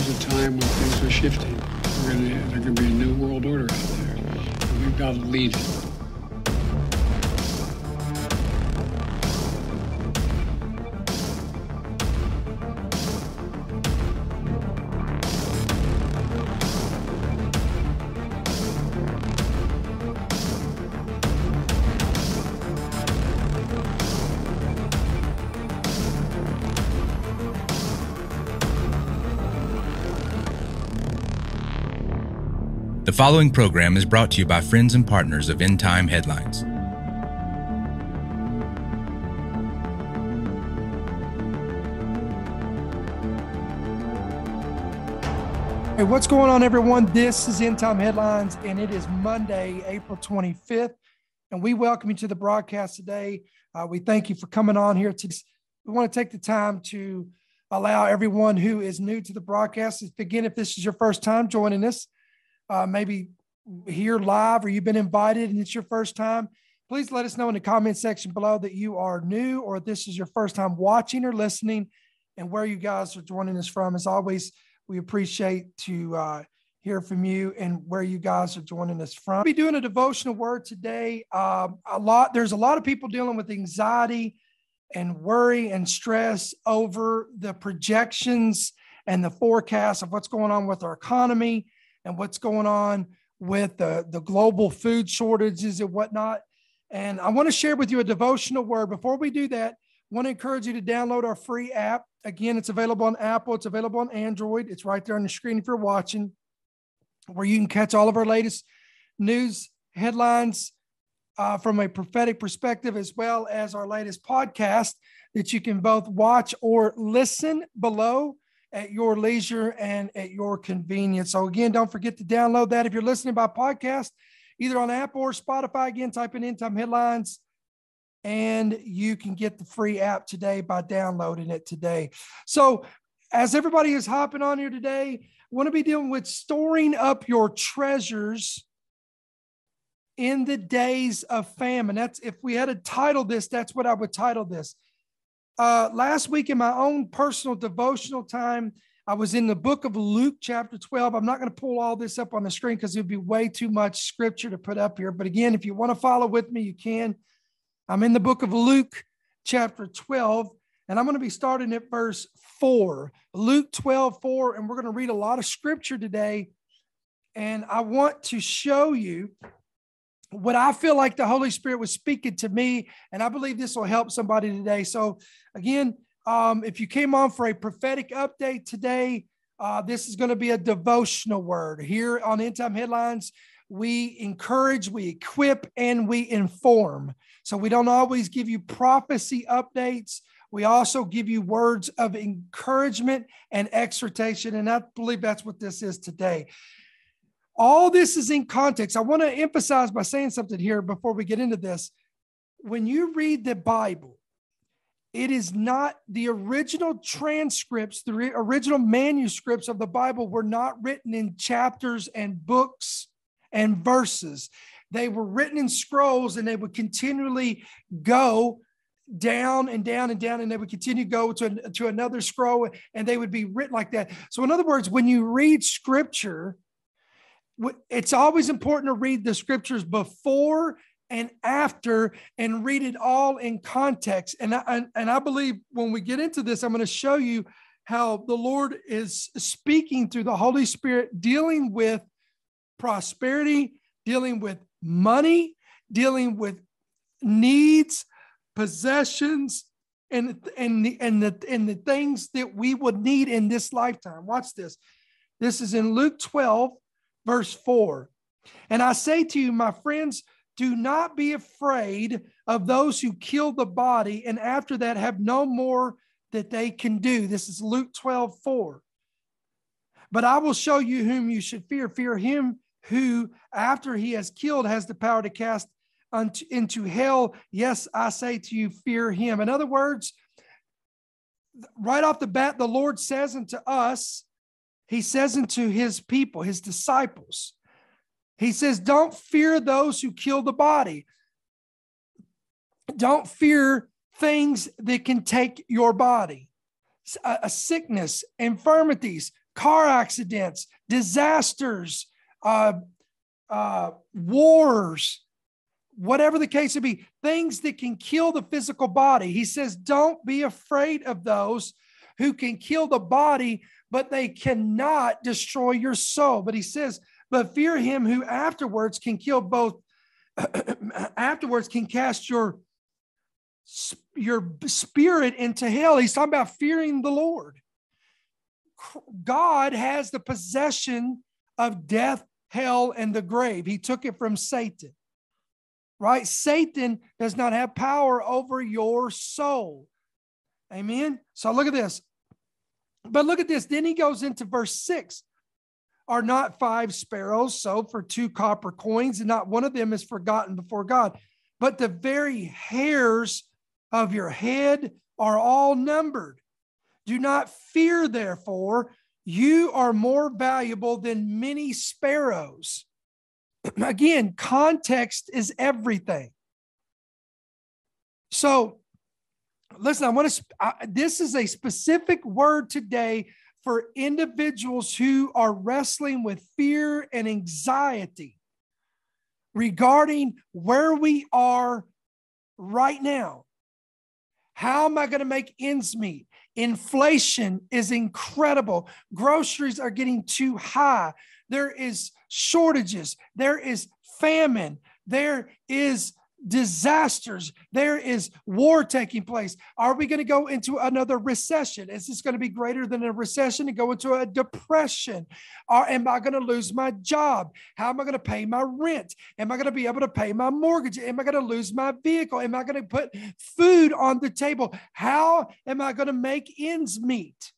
is a time when things are shifting. There can be a new world order out there, and we've got to lead it. The following program is brought to you by friends and partners of End Time Headlines. Hey, what's going on, everyone? This is End Time Headlines, and it is Monday, April 25th, and we welcome you to the broadcast today. We thank you for coming on here. We want to take the time to allow everyone who is new to the broadcast, again, if this is your first time joining us, maybe here live or you've been invited and it's your first time, please let us know in the comment section below that you are new or this is your first time watching or listening and where you guys are joining us from. As always, we appreciate to hear from you and where you guys are joining us from. We'll be doing a devotional word today. There's a lot of people dealing with anxiety and worry and stress over the projections and the forecast of what's going on with our economy and what's going on with the global food shortages and whatnot. And I want to share with you a devotional word. Before we do that, I want to encourage you to download our free app. Again, it's available on Apple. It's available on Android. It's right there on the screen if you're watching, where you can catch all of our latest news headlines from a prophetic perspective, as well as our latest podcast that you can both watch or listen below at your leisure and at your convenience. So again, don't forget to download that. If you're listening by podcast, either on Apple or Spotify, again, type in End Time Headlines, and you can get the free app today by downloading it today. So as everybody is hopping on here today, I want to be dealing with storing up your treasures in the days of famine. That's, if we had to title this, that's what I would title this. Last week in my own personal devotional time, I was in the book of Luke, chapter 12. I'm not going to pull all this up on the screen because it would be way too much scripture to put up here. But again, if you want to follow with me, you can. I'm in the book of Luke, chapter 12, and I'm going to be starting at verse 4. Luke 12:4, and we're going to read a lot of scripture today. And I want to show you what I feel like the Holy Spirit was speaking to me, and I believe this will help somebody today. So again, if you came on for a prophetic update today, this is going to be a devotional word. Here on End Time Headlines, we encourage, we equip, and we inform. So we don't always give you prophecy updates. We also give you words of encouragement and exhortation, and I believe that's what this is today. All this is in context. I want to emphasize by saying something here before we get into this. When you read the Bible, it is not the original transcripts, the original manuscripts of the Bible were not written in chapters and books and verses. They were written in scrolls, and they would continually go down and down and down, and they would continue to go to another scroll, and they would be written like that. So in other words, when you read scripture, it's always important to read the scriptures before and after and read it all in context. And I believe when we get into this, I'm going to show you how the Lord is speaking through the Holy Spirit, dealing with prosperity, dealing with money, dealing with needs, possessions, and the things that we would need in this lifetime. Watch this. This is in Luke 12, verse 4. And I say to you, my friends, do not be afraid of those who kill the body and after that have no more that they can do. This is Luke 12:4. But I will show you whom you should fear. Fear him who, after he has killed, has the power to cast into hell. Yes, I say to you, fear him. In other words, right off the bat, the Lord says unto us, he says unto his people, his disciples, he says, don't fear those who kill the body. Don't fear things that can take your body. A sickness, infirmities, car accidents, disasters, wars, whatever the case may be, things that can kill the physical body. He says, don't be afraid of those who can kill the body, but they cannot destroy your soul. But he says, but fear him who afterwards can kill both, afterwards can cast your spirit into hell. He's talking about fearing the Lord. God has the possession of death, hell, and the grave. He took it from Satan. Right? Satan does not have power over your soul. Amen. So look at this. But look at this. Then he goes into verse 6. Are not 5 sparrows sold for 2 copper coins, and not one of them is forgotten before God? But the very hairs of your head are all numbered. Do not fear, therefore. You are more valuable than many sparrows. Again, context is everything. So, listen, this is a specific word today for individuals who are wrestling with fear and anxiety regarding where we are right now. How am I going to make ends meet? Inflation is incredible. Groceries are getting too high. There is shortages. There is famine. There is disasters. There is war taking place. Are we going to go into another recession? Is this going to be greater than a recession and go into a depression? Or am I going to lose my job? How am I going to pay my rent? Am I going to be able to pay my mortgage? Am I going to lose my vehicle? Am I going to put food on the table? How am I going to make ends meet?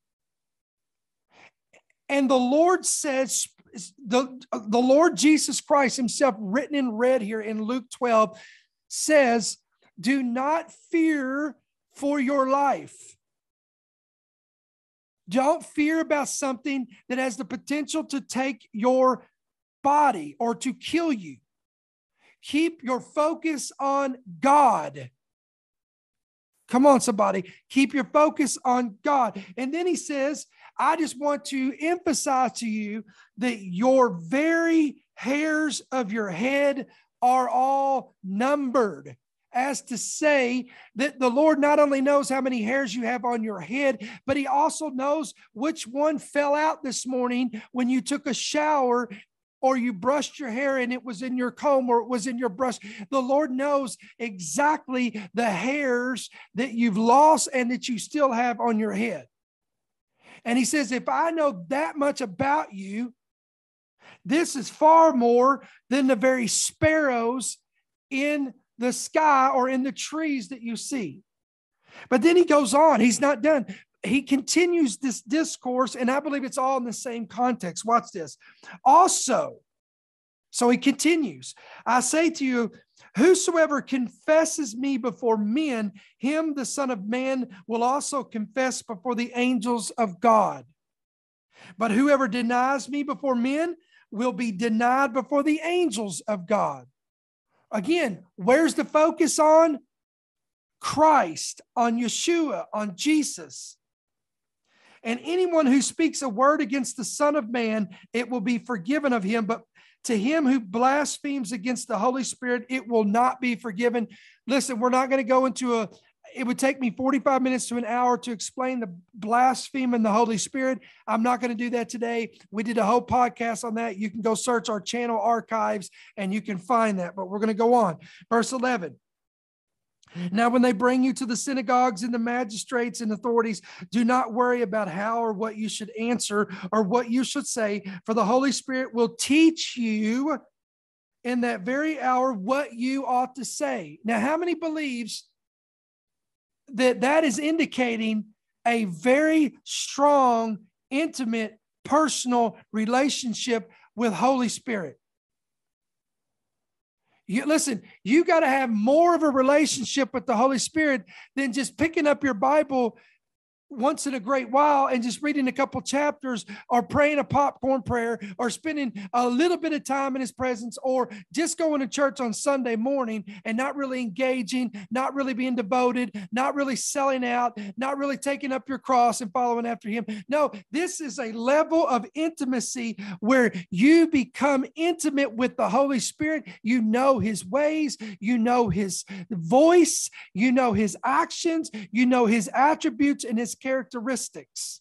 And the Lord says, the Lord Jesus Christ himself, written in red here in Luke 12, says, do not fear for your life. Don't fear about something that has the potential to take your body or to kill you. Keep your focus on God. Come on, somebody. Keep your focus on God. And then he says, I just want to emphasize to you that your very hairs of your head are all numbered. As to say that the Lord not only knows how many hairs you have on your head, but he also knows which one fell out this morning when you took a shower or you brushed your hair and it was in your comb or it was in your brush. The Lord knows exactly the hairs that you've lost and that you still have on your head. And he says, if I know that much about you, this is far more than the very sparrows in the sky or in the trees that you see. But then he goes on. He's not done. He continues this discourse, and I believe it's all in the same context. Watch this. Also, so he continues, I say to you, whosoever confesses me before men, him the Son of Man will also confess before the angels of God. But whoever denies me before men will be denied before the angels of God. Again, where's the focus on? Christ, on Yeshua, on Jesus. And anyone who speaks a word against the Son of Man, it will be forgiven of him. But to him who blasphemes against the Holy Spirit, it will not be forgiven. Listen, we're not going to go into it would take me 45 minutes to an hour to explain the blaspheme and the Holy Spirit. I'm not going to do that today. We did a whole podcast on that. You can go search our channel archives and you can find that, but we're going to go on. Verse 11. Now, when they bring you to the synagogues and the magistrates and authorities, do not worry about how or what you should answer or what you should say, for the Holy Spirit will teach you in that very hour what you ought to say. Now, how many believes that is indicating a very strong, intimate, personal relationship with Holy Spirit? Listen, you got to have more of a relationship with the Holy Spirit than just picking up your Bible once in a great while and just reading a couple chapters or praying a popcorn prayer or spending a little bit of time in his presence or just going to church on Sunday morning and not really engaging, not really being devoted, not really selling out, not really taking up your cross and following after him. No, this is a level of intimacy where you become intimate with the Holy Spirit. You know his ways, you know his voice, you know his actions, you know his attributes and his characteristics.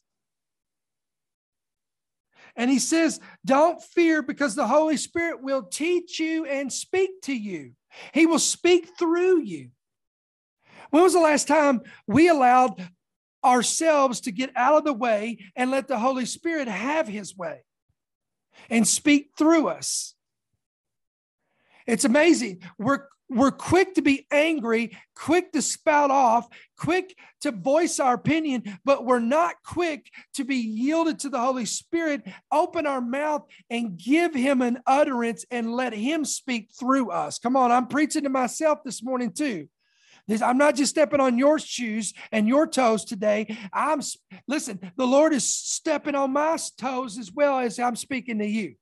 And he says, don't fear, because the Holy Spirit will teach you and speak to you. He will speak through you. When was the last time we allowed ourselves to get out of the way and let the Holy Spirit have his way and speak through us? It's amazing. We're quick to be angry, quick to spout off, quick to voice our opinion, but we're not quick to be yielded to the Holy Spirit, open our mouth and give him an utterance and let him speak through us. Come on, I'm preaching to myself this morning too. I'm not just stepping on your shoes and your toes today. Listen, the Lord is stepping on my toes as well as I'm speaking to you.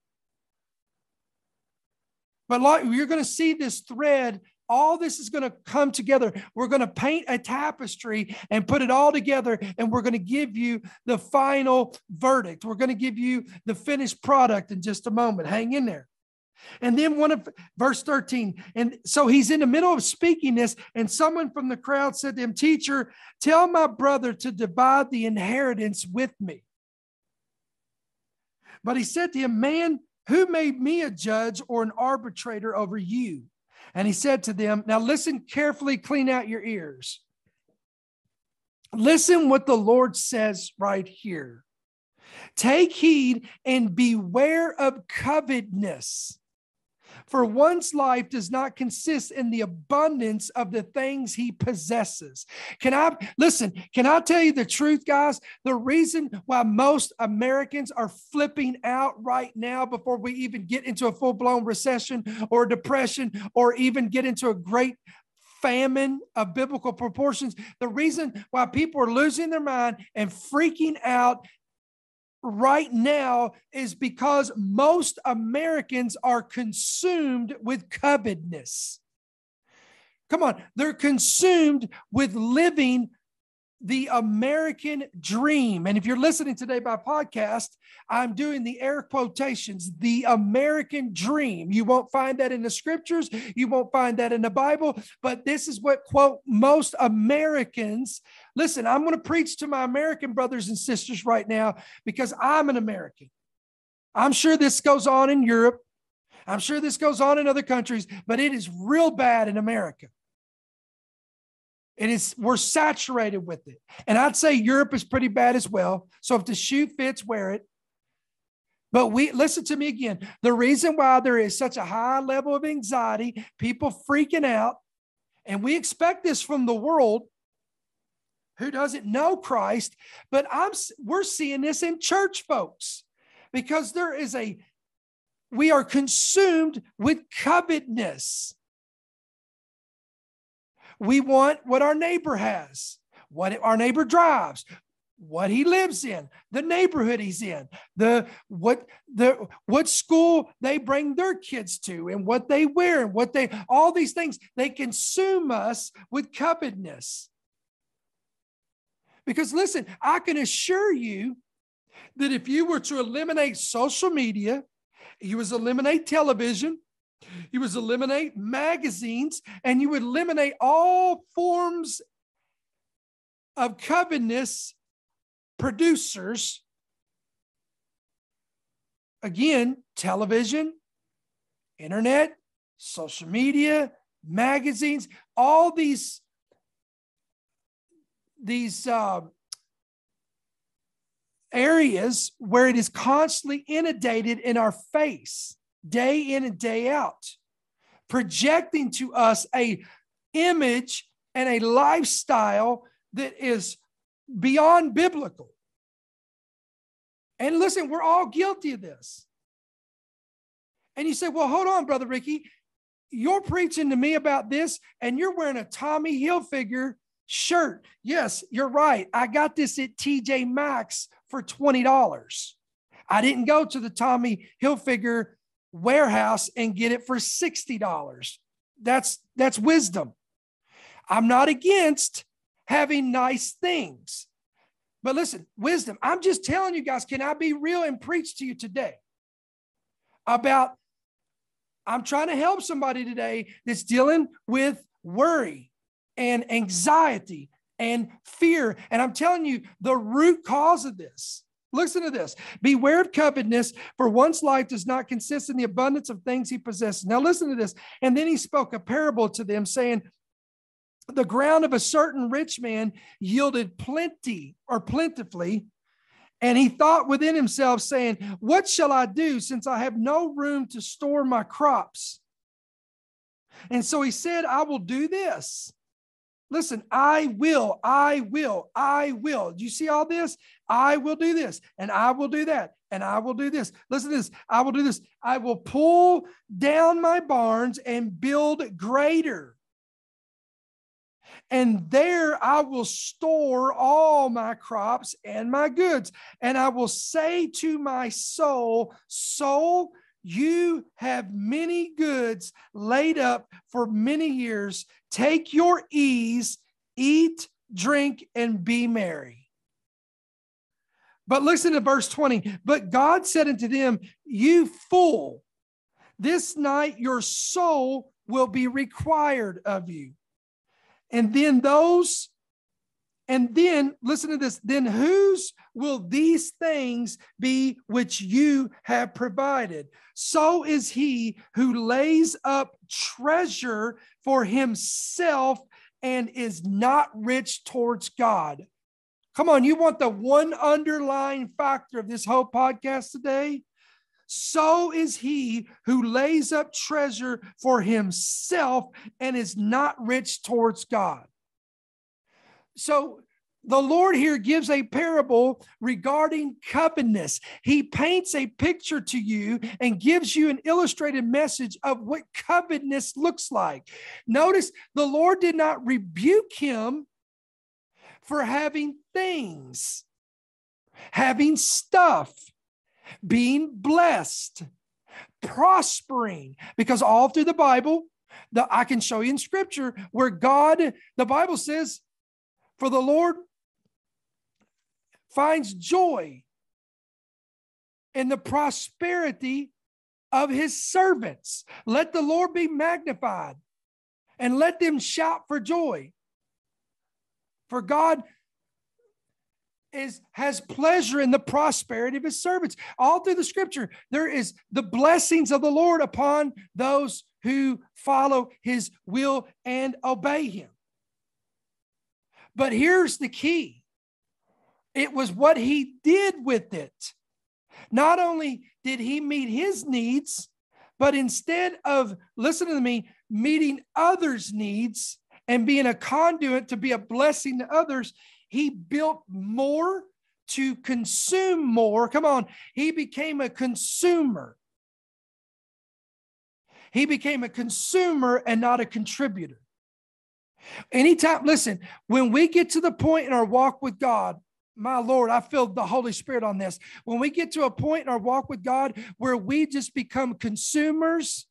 But you're going to see this thread. All this is going to come together. We're going to paint a tapestry and put it all together, and we're going to give you the final verdict. We're going to give you the finished product in just a moment. Hang in there. And then verse 13. And so he's in the middle of speaking this, and someone from the crowd said to him, "Teacher, tell my brother to divide the inheritance with me." But he said to him, "Man, who made me a judge or an arbitrator over you?" And he said to them, now listen carefully, clean out your ears. Listen what the Lord says right here. Take heed and beware of covetousness, for one's life does not consist in the abundance of the things he possesses. Can I tell you the truth, guys? The reason why most Americans are flipping out right now before we even get into a full-blown recession or depression or even get into a great famine of biblical proportions, the reason why people are losing their mind and freaking out right now is because most Americans are consumed with covetousness. Come on, they're consumed with living the American dream. And if you're listening today by podcast, I'm doing the air quotations, the American dream. You won't find that in the scriptures. You won't find that in the Bible, but this is what, quote, most Americans. Listen, I'm going to preach to my American brothers and sisters right now because I'm an American. I'm sure this goes on in Europe. I'm sure this goes on in other countries, but it is real bad in America. We're saturated with it. And I'd say Europe is pretty bad as well. So if the shoe fits, wear it. But listen to me again. The reason why there is such a high level of anxiety, people freaking out, and we expect this from the world who doesn't know Christ, but we're seeing this in church folks because we are consumed with covetousness. We want what our neighbor has, what our neighbor drives, what he lives in, the neighborhood he's in, what school they bring their kids to, and what they wear, and all these things. They consume us with covetousness. Because listen, I can assure you that if you were to eliminate social media, you would eliminate television, you would eliminate magazines, and you would eliminate all forms of covetousness producers. Again, television, internet, social media, magazines, all these areas where it is constantly inundated in our face, day in and day out, projecting to us a image and a lifestyle that is beyond biblical. And listen, we're all guilty of this. And you say, well, hold on, Brother Ricky. You're preaching to me about this, and you're wearing a Tommy Hilfiger shirt. Yes, you're right. I got this at TJ Maxx for $20. I didn't go to the Tommy Hilfiger warehouse and get it for $60. That's wisdom. I'm not against having nice things. But listen, wisdom. I'm just telling you guys, can I be real and preach to you today about, I'm trying to help somebody today that's dealing with worry and anxiety and fear. And I'm telling you, the root cause of this, listen to this. Beware of covetousness, for one's life does not consist in the abundance of things he possesses. Now listen to this. And then he spoke a parable to them, saying, the ground of a certain rich man yielded plenty or plentifully. And he thought within himself, saying, what shall I do, since I have no room to store my crops? And so he said, I will do this. Listen, I will. Do you see all this? I will do this, and I will do that, and I will do this. Listen to this. I will do this. I will pull down my barns and build greater. And there I will store all my crops and my goods. And I will say to my soul, soul, you have many goods laid up for many years. Take your ease, eat, drink, and be merry. But listen to verse 20. But God said unto them, you fool, this night your soul will be required of you. And then listen to this, then whose will these things be which you have provided? So is he who lays up treasure for himself and is not rich towards God. Come on, you want the one underlying factor of this whole podcast today? So is he who lays up treasure for himself and is not rich towards God. So the Lord here gives a parable regarding covetousness. He paints a picture to you and gives you an illustrated message of what covetousness looks like. Notice the Lord did not rebuke him for having things, having stuff, being blessed, prospering, because all through the Bible, I can show you in scripture where God, the Bible says, for the Lord finds joy in the prosperity of his servants. Let the Lord be magnified and let them shout for joy. For God has pleasure in the prosperity of his servants. All through the scripture, there is the blessings of the Lord upon those who follow his will and obey him. But here's the key. It was what he did with it. Not only did he meet his needs, but instead of, listen to me, meeting others' needs and being a conduit to be a blessing to others, he built more to consume more. Come on. He became a consumer. He became a consumer and not a contributor. Anytime, listen, when we get to the point in our walk with God, my Lord, I feel the Holy Spirit on this. When we get to a point in our walk with God where we just become consumers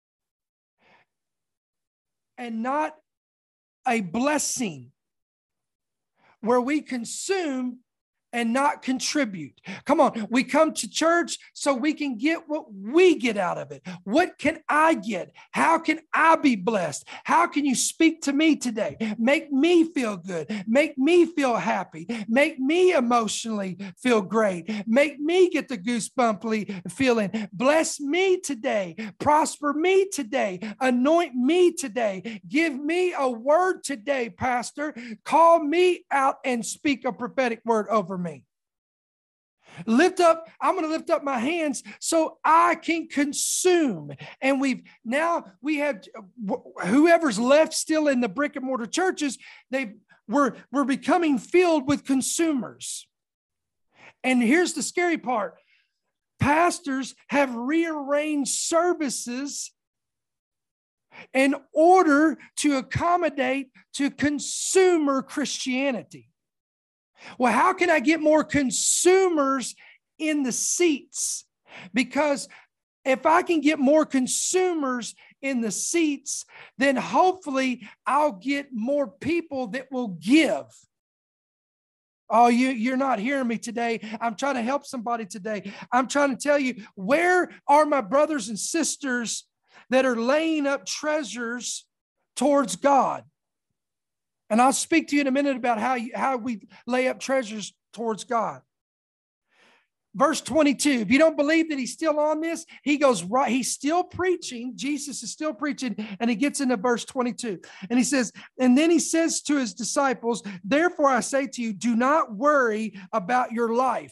and not a blessing, where we consume and not contribute. Come on, we come to church so we can get what we get out of it. What can I get? How can I be blessed? How can you speak to me today? Make me feel good. Make me feel happy. Make me emotionally feel great. Make me get the goosebumpy feeling. Bless me today. Prosper me today. Anoint me today. Give me a word today, Pastor. Call me out and speak a prophetic word over me. I'm going to lift up my hands so I can consume. And we have whoever's left still in the brick and mortar churches, we're becoming filled with consumers. And here's the scary part. Pastors have rearranged services in order to accommodate to consumer Christianity. Well, how can I get more consumers in the seats? Because if I can get more consumers in the seats, then hopefully I'll get more people that will give. Oh, you're not hearing me today. I'm trying to help somebody today. I'm trying to tell you, where are my brothers and sisters that are laying up treasures towards God? And I'll speak to you in a minute about how we lay up treasures towards God. Verse 22, if you don't believe that he's still on this, he goes right. He's still preaching. Jesus is still preaching. And he gets into verse 22. And he says, and then he says to his disciples, therefore I say to you, do not worry about your life,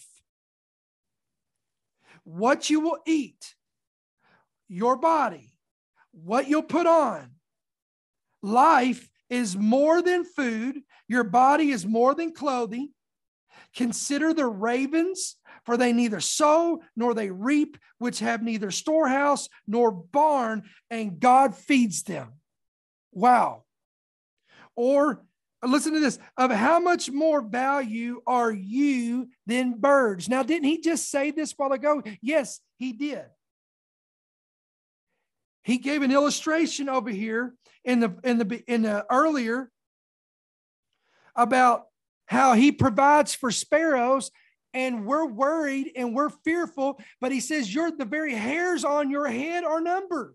what you will eat, your body, what you'll put on. Life is more than food. Your body is more than clothing. Consider the ravens, for they neither sow nor they reap, which have neither storehouse nor barn, and God feeds them. Wow. Or listen to this, of how much more value are you than birds? Now, didn't he just say this a while ago? Yes, he did. He gave an illustration over here in the earlier about how he provides for sparrows, and we're worried and we're fearful, but he says the very hairs on your head are numbered.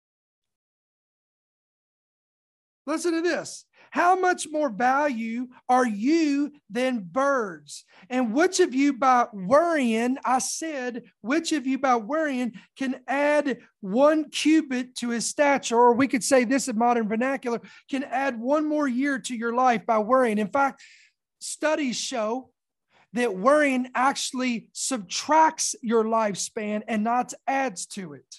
Listen to this. How much more value are you than birds? And which of you by worrying, I said, which of you by worrying can add 1 cubit to his stature? Or we could say this in modern vernacular, can add 1 more year to your life by worrying. In fact, studies show that worrying actually subtracts your lifespan and not adds to it.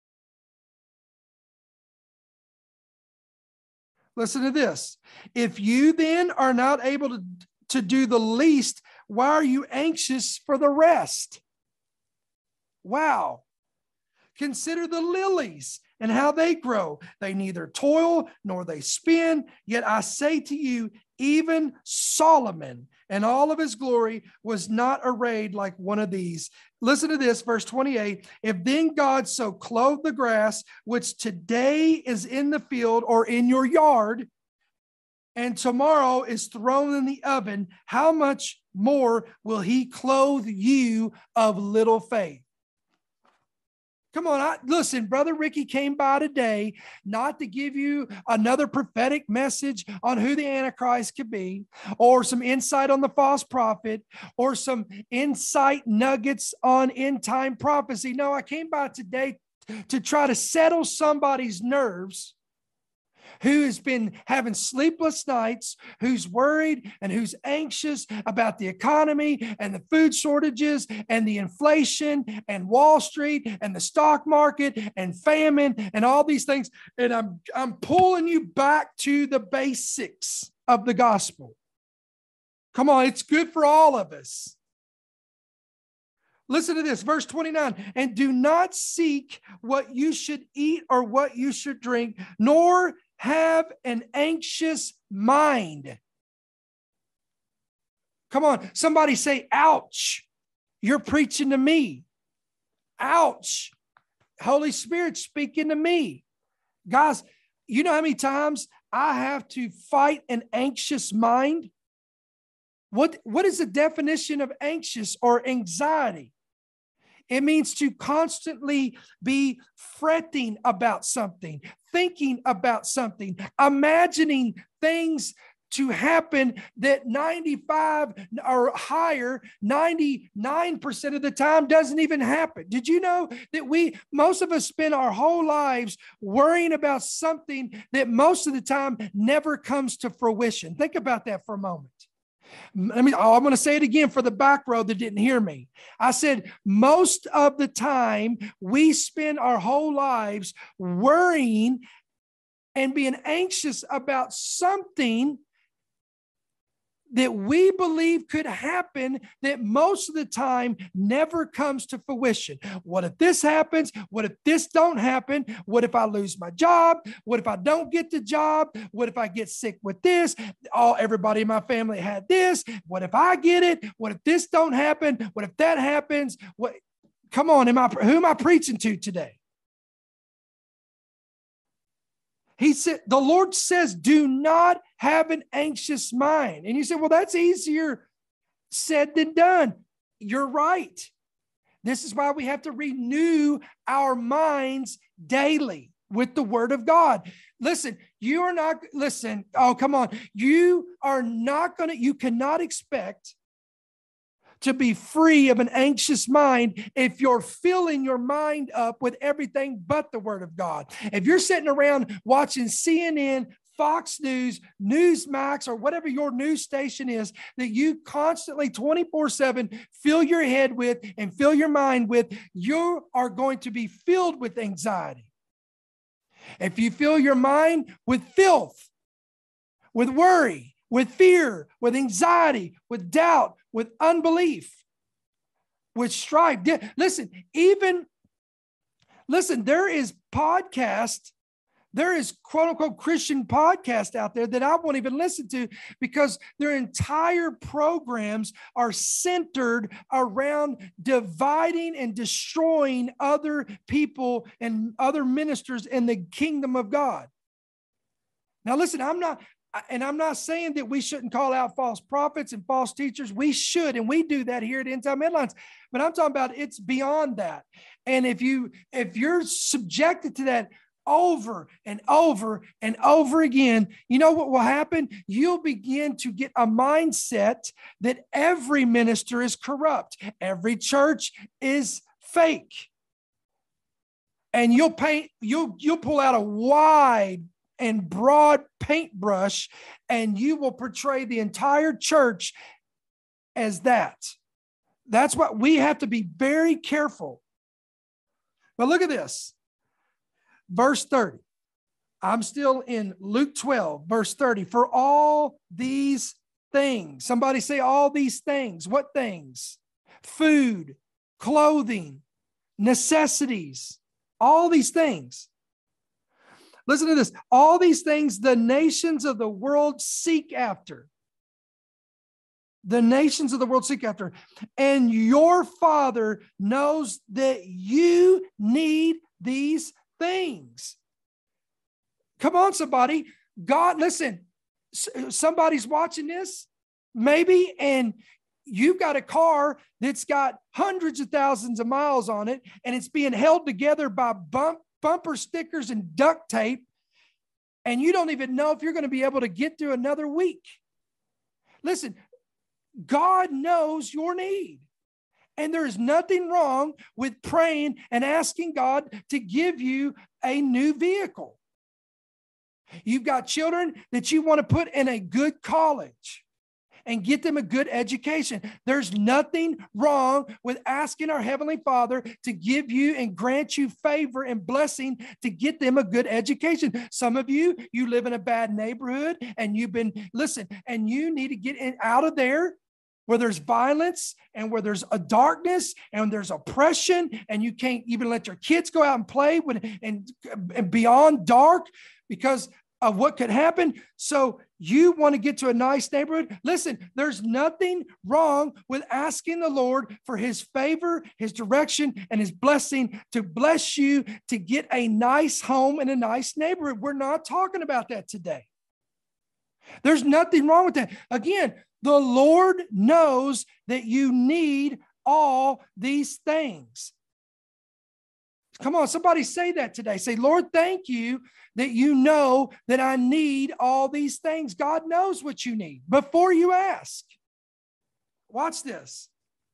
Listen to this. If you then are not able to do the least, why are you anxious for the rest? Wow. Consider the lilies and how they grow. They neither toil nor they spin. Yet I say to you, even Solomon in all of his glory was not arrayed like one of these. Listen to this, verse 28. If then God so clothed the grass, which today is in the field or in your yard, and tomorrow is thrown in the oven, how much more will he clothe you of little faith? Come on, listen, Brother Ricky came by today not to give you another prophetic message on who the Antichrist could be, or some insight on the false prophet, or some insight nuggets on end time prophecy. No, I came by today to try to settle somebody's nerves who has been having sleepless nights, who's worried and who's anxious about the economy and the food shortages and the inflation and Wall Street and the stock market and famine and all these things. And I'm pulling you back to the basics of the gospel. Come on, it's good for all of us. Listen to this, verse 29, and do not seek what you should eat or what you should drink, nor have an anxious mind. Come on, somebody say, ouch. You're preaching to me. Ouch. Holy Spirit speaking to me. Guys, you know how many times I have to fight an anxious mind? What is the definition of anxious or anxiety? It means to constantly be fretting about something, thinking about something, imagining things to happen that 95 or higher, 99% of the time doesn't even happen. Did you know that most of us spend our whole lives worrying about something that most of the time never comes to fruition? Think about that for a moment. I'm going to say it again for the back row that didn't hear me. I said, most of the time we spend our whole lives worrying and being anxious about something that we believe could happen that most of the time never comes to fruition. What if this happens? What if this don't happen? What if I lose my job? What if I don't get the job? What if I get sick with this? Everybody in my family had this. What if I get it? What if this don't happen? What if that happens? Come on, who am I preaching to today? He said, the Lord says, do not have an anxious mind. And you say, well, that's easier said than done. You're right. This is why we have to renew our minds daily with the word of God. Listen, oh, come on. You cannot expect to be free of an anxious mind if you're filling your mind up with everything but the word of God. If you're sitting around watching CNN, Fox News, Newsmax, or whatever your news station is that you constantly 24/7 fill your head with and fill your mind with, you are going to be filled with anxiety. If you fill your mind with filth, with worry, with fear, with anxiety, with doubt, with unbelief, with strife. Listen, there is quote unquote Christian podcast out there that I won't even listen to because their entire programs are centered around dividing and destroying other people and other ministers in the kingdom of God. Now, listen, I'm not saying that we shouldn't call out false prophets and false teachers. We should, and we do that here at End Time Headlines. But I'm talking about it's beyond that. And if you're subjected to that over and over and over again, you know what will happen? You'll begin to get a mindset that every minister is corrupt. Every church is fake. And you'll pull out a wide and broad paintbrush, and you will portray the entire church as that. That's what we have to be very careful. But look at this. Verse 30. I'm still in Luke 12, verse 30. For all these things, somebody say all these things. What things? Food, clothing, necessities, all these things. Listen to this. All these things the nations of the world seek after. The nations of the world seek after. And your Father knows that you need these things. Come on, somebody. God, listen, somebody's watching this, maybe, and you've got a car that's got hundreds of thousands of miles on it, and it's being held together by bumper stickers and duct tape, and you don't even know if you're going to be able to get through another week. Listen, God knows your need. And there is nothing wrong with praying and asking God to give you a new vehicle. You've got children that you want to put in a good college and get them a good education. There's nothing wrong with asking our Heavenly Father to give you and grant you favor and blessing to get them a good education. Some of you live in a bad neighborhood and and you need to get out of there where there's violence and where there's a darkness and there's oppression, and you can't even let your kids go out and play and beyond dark because of what could happen. So you want to get to a nice neighborhood? Listen, there's nothing wrong with asking the Lord for his favor, his direction, and his blessing to bless you to get a nice home and a nice neighborhood. We're not talking about that today. There's nothing wrong with that. Again, the Lord knows that you need all these things. Come on, somebody say that today. Say, Lord, thank you that you know that I need all these things. God knows what you need before you ask. Watch this.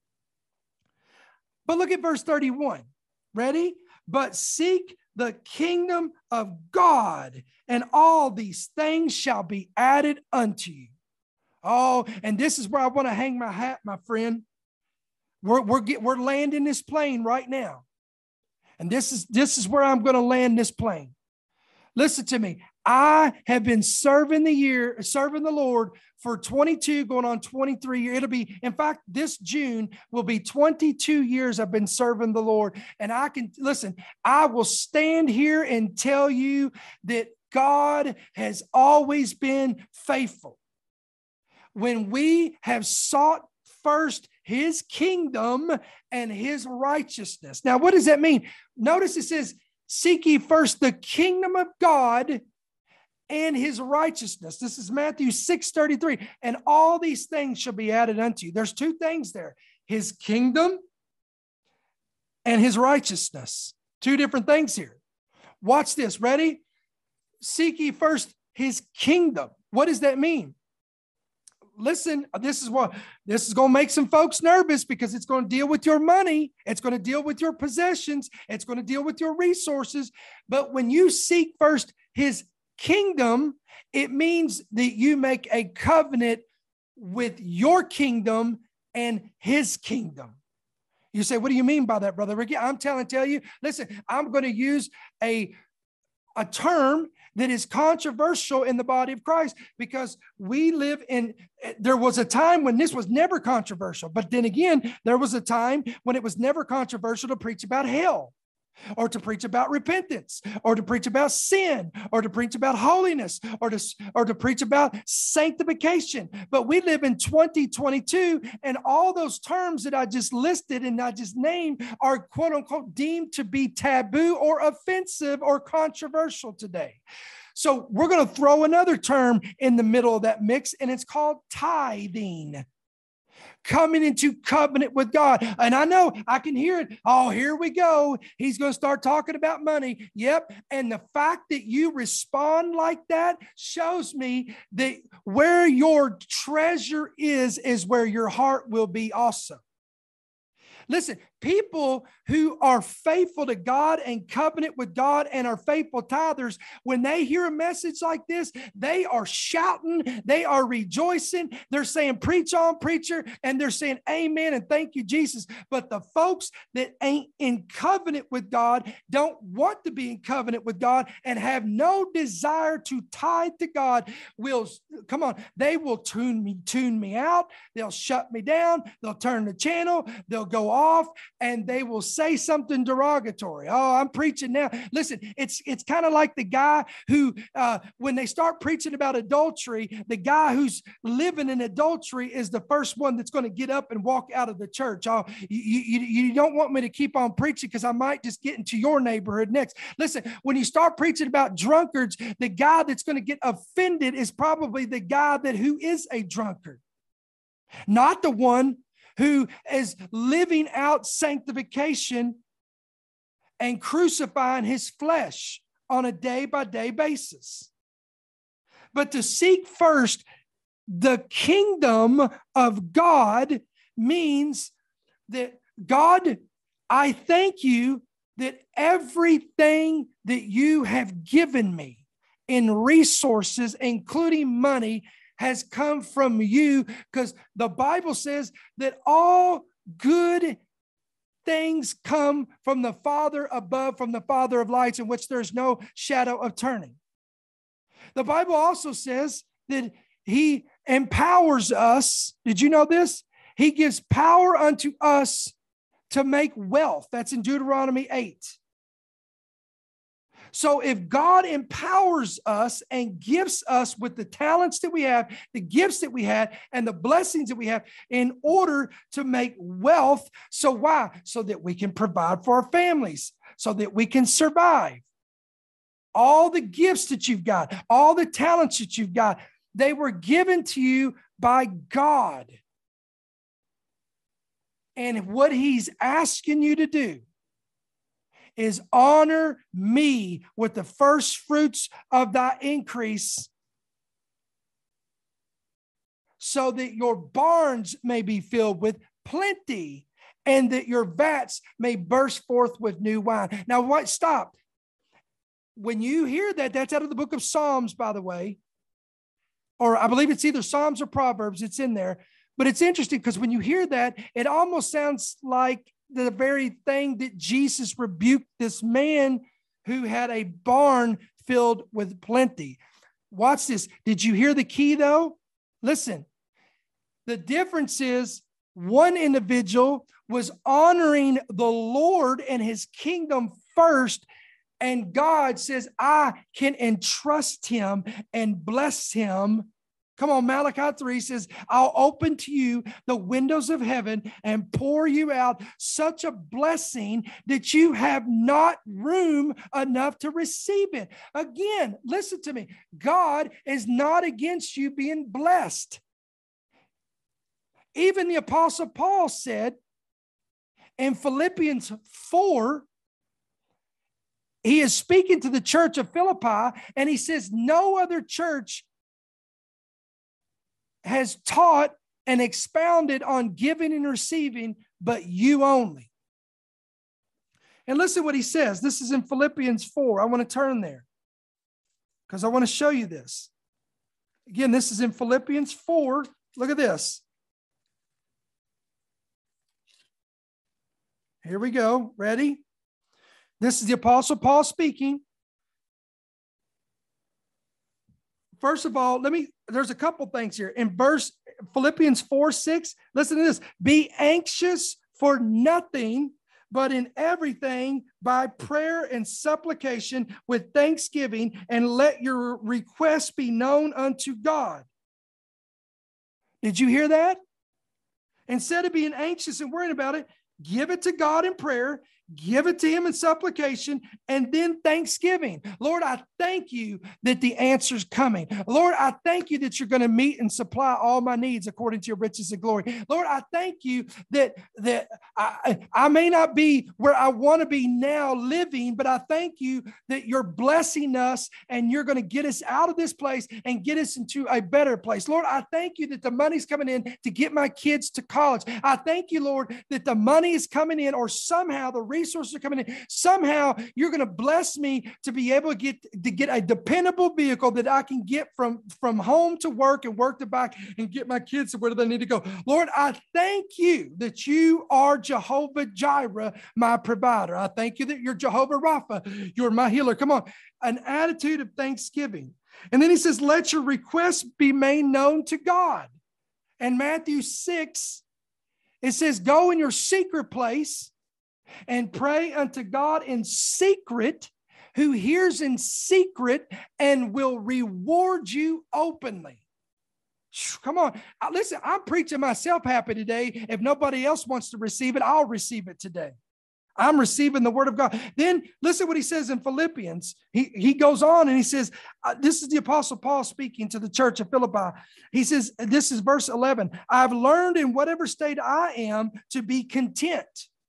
But look at verse 31. Ready? But seek the kingdom of God, and all these things shall be added unto you. Oh, and this is where I want to hang my hat, my friend. We're landing this plane right now. And this is where I'm going to land this plane. Listen to me. I have been serving the Lord for 22, going on 23 years. It'll be, in fact, this June will be 22 years I've been serving the Lord. And I will stand here and tell you that God has always been faithful. When we have sought first his kingdom and his righteousness. Now, what does that mean? Notice it says, seek ye first the kingdom of God and his righteousness. This is Matthew 6:33. And all these things shall be added unto you. There's two things there. His kingdom and his righteousness. Two different things here. Watch this. Ready? Seek ye first his kingdom. What does that mean? Listen, this is going to make some folks nervous because it's going to deal with your money. It's going to deal with your possessions. It's going to deal with your resources. But when you seek first his kingdom, it means that you make a covenant with your kingdom and his kingdom. You say, what do you mean by that, Brother Ricky? I'm tell you, listen, I'm going to use a term that is controversial in the body of Christ because there was a time when this was never controversial, but then again, there was a time when it was never controversial to preach about hell, or to preach about repentance, or to preach about sin, or to preach about holiness, or to preach about sanctification. But we live in 2022, and all those terms that I just listed and I just named are quote unquote deemed to be taboo or offensive or controversial today. So we're going to throw another term in the middle of that mix, and it's called tithing. Coming into covenant with God. And I know I can hear it. Oh, here we go. He's going to start talking about money. Yep. And the fact that you respond like that shows me that where your treasure is where your heart will be also. Listen, people who are faithful to God and covenant with God and are faithful tithers, when they hear a message like this, they are shouting, they are rejoicing, they're saying, preach on, preacher, and they're saying, amen, and thank you, Jesus. But the folks that ain't in covenant with God, don't want to be in covenant with God, and have no desire to tithe to God, they will tune me out, they'll shut me down, they'll turn the channel, they'll go off, and they will say something derogatory. Oh, I'm preaching now. Listen, it's kind of like the guy who, when they start preaching about adultery, the guy who's living in adultery is the first one that's going to get up and walk out of the church. Oh, you don't want me to keep on preaching because I might just get into your neighborhood next. Listen, when you start preaching about drunkards, the guy that's going to get offended is probably the guy who is a drunkard, not the one who is living out sanctification and crucifying his flesh on a day-by-day basis. But to seek first the kingdom of God means that, God, I thank you that everything that you have given me in resources, including money, has come from you, because the Bible says that all good things come from the Father above, from the Father of lights, in which there's no shadow of turning. The Bible also says that he empowers us. Did you know this? He gives power unto us to make wealth. That's in Deuteronomy 8. So if God empowers us and gifts us with the talents that we have, the gifts that we had, and the blessings that we have in order to make wealth, so why? So that we can provide for our families, so that we can survive. All the gifts that you've got, all the talents that you've got, they were given to you by God. And what he's asking you to do is honor me with the first fruits of thy increase, so that your barns may be filled with plenty, and that your vats may burst forth with new wine. Now, stop. When you hear that, that's out of the book of Psalms, by the way, or I believe it's either Psalms or Proverbs. It's in there. But it's interesting because when you hear that, it almost sounds like the very thing that Jesus rebuked this man who had a barn filled with plenty. Watch this. Did you hear the key though? Listen, the difference is one individual was honoring the Lord and his kingdom first. And God says, I can entrust him and bless him. Come on, Malachi 3 says, I'll open to you the windows of heaven and pour you out such a blessing that you have not room enough to receive it. Again, listen to me. God is not against you being blessed. Even the Apostle Paul said in Philippians 4, he is speaking to the church of Philippi, and he says, no other church has taught and expounded on giving and receiving, but you only. And listen what he says. This is in Philippians 4. I want to turn there because I want to show you this. Again, this is in Philippians 4. Look at this. Here we go. Ready? This is the Apostle Paul speaking. First of all, there's a couple things here. In Philippians 4:6, listen to this. Be anxious for nothing, but in everything by prayer and supplication with thanksgiving, and let your requests be known unto God. Did you hear that? Instead of being anxious and worrying about it, give it to God in prayer, give it to him in supplication, and then thanksgiving. Lord, I thank you that the answer's coming. Lord, I thank you that you're going to meet and supply all my needs according to your riches and glory. Lord, I thank you that I may not be where I want to be now living, but I thank you that you're blessing us and you're going to get us out of this place and get us into a better place. Lord, I thank you that the money's coming in to get my kids to college. I thank you, Lord, that the money is coming in, or somehow the resources are coming in. Somehow you're going to bless me to be able to get a dependable vehicle that I can get from home to work and work to back and get my kids to where they need to go. Lord, I thank you that you are Jehovah Jireh, my provider. I thank you that you're Jehovah Rapha, you're my healer. Come on, an attitude of thanksgiving. And then he says, let your requests be made known to God. And Matthew 6, it says, go in your secret place and pray unto God in secret, who hears in secret and will reward you openly. Come on. Listen, I'm preaching myself happy today. If nobody else wants to receive it, I'll receive it today. I'm receiving the word of God. Then listen what he says in Philippians. He goes on and he says, this is the Apostle Paul speaking to the church of Philippi. He says, this is verse 11. I've learned in whatever state I am to be content.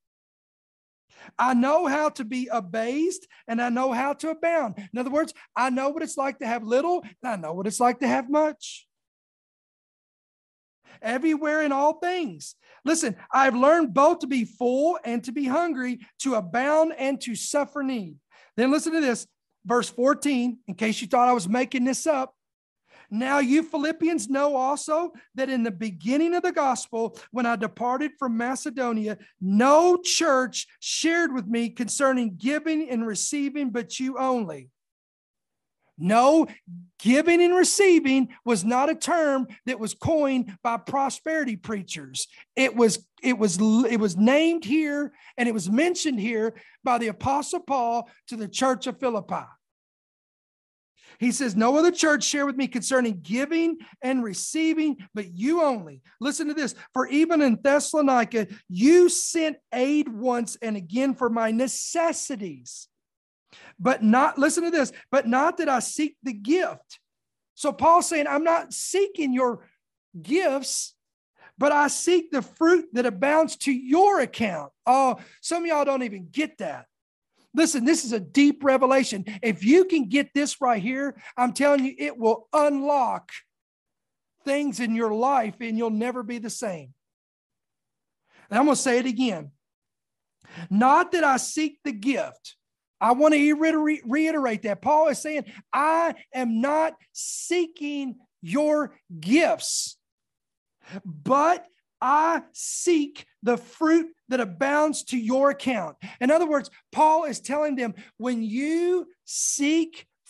I know how to be abased and I know how to abound. In other words, I know what it's like to have little and I know what it's like to have much. Everywhere in all things. Listen, I've learned both to be full and to be hungry, to abound and to suffer need. Then listen to this, verse 14, in case you thought I was making this up. Now you Philippians know also that in the beginning of the gospel, when I departed from Macedonia, no church shared with me concerning giving and receiving, but you only. No, giving and receiving was not a term that was coined by prosperity preachers. It was named here and it was mentioned here by the Apostle Paul to the church of Philippi. He says, no other church share with me concerning giving and receiving, but you only. Listen to this. For even in Thessalonica, you sent aid once and again for my necessities. But not, listen to this, but not that I seek the gift. So Paul's saying, I'm not seeking your gifts, but I seek the fruit that abounds to your account. Oh, some of y'all don't even get that. Listen, this is a deep revelation. If you can get this right here, I'm telling you, it will unlock things in your life and you'll never be the same. And I'm going to say it again. Not that I seek the gift. I want to reiterate that. Paul is saying, I am not seeking your gifts, but I seek the fruit that abounds to your account. In other words, Paul is telling them, when you seek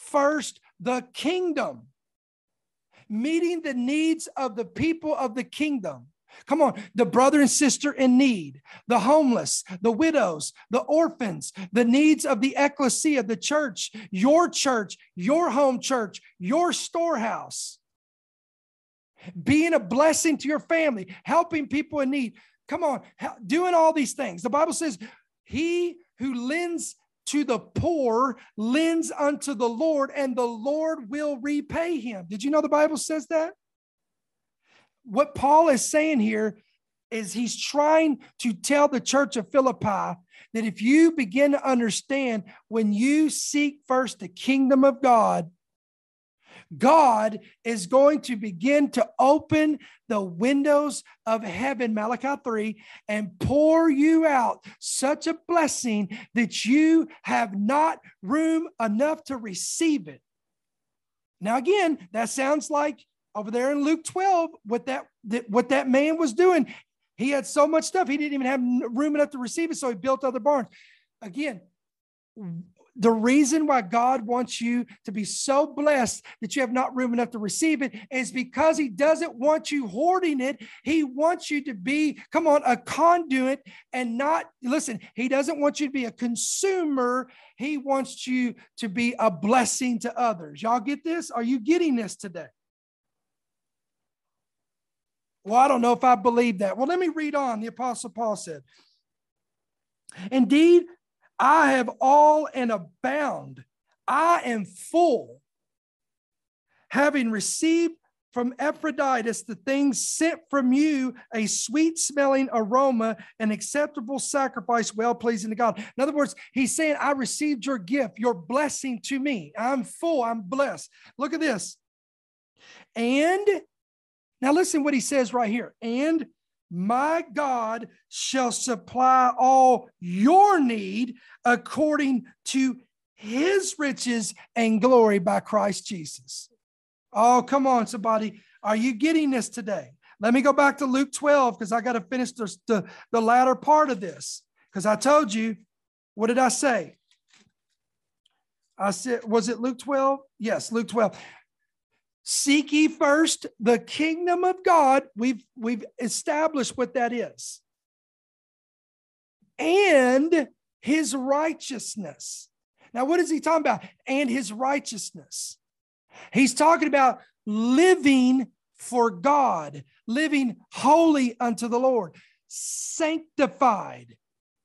first the kingdom, meeting the needs of the people of the kingdom. Come on, the brother and sister in need, the homeless, the widows, the orphans, the needs of the ecclesia, the church, your home church, your storehouse. Being a blessing to your family, helping people in need. Come on, doing all these things. The Bible says, he who lends to the poor lends unto the Lord, and the Lord will repay him. Did you know the Bible says that? What Paul is saying here is he's trying to tell the church of Philippi that if you begin to understand, when you seek first the kingdom of God, God is going to begin to open the windows of heaven, Malachi 3, and pour you out such a blessing that you have not room enough to receive it. Now, again, that sounds like over there in Luke 12, what that man was doing. He had so much stuff, he didn't even have room enough to receive it, so he built other barns. Again, the reason why God wants you to be so blessed that you have not room enough to receive it is because he doesn't want you hoarding it. He wants you to be, come on, a conduit and not, listen, he doesn't want you to be a consumer. He wants you to be a blessing to others. Y'all get this? Are you getting this today? Well, I don't know if I believe that. Well, let me read on. The Apostle Paul said, indeed, I have all and abound. I am full, having received from Epaphroditus the things sent from you, a sweet-smelling aroma, an acceptable sacrifice, well-pleasing to God. In other words, he's saying, I received your gift, your blessing to me. I'm full, I'm blessed. Look at this. And now listen what he says right here. And my God shall supply all your need according to his riches and glory by Christ Jesus. Oh, come on, somebody. Are you getting this today? Let me go back to Luke 12 because I got to finish the latter part of this. Because I told you, what did I say? I said, was it Luke 12? Yes, Luke 12. Seek ye first the kingdom of God. We've established what that is. And his righteousness. Now, what is he talking about? And his righteousness. He's talking about living for God, living holy unto the Lord, sanctified,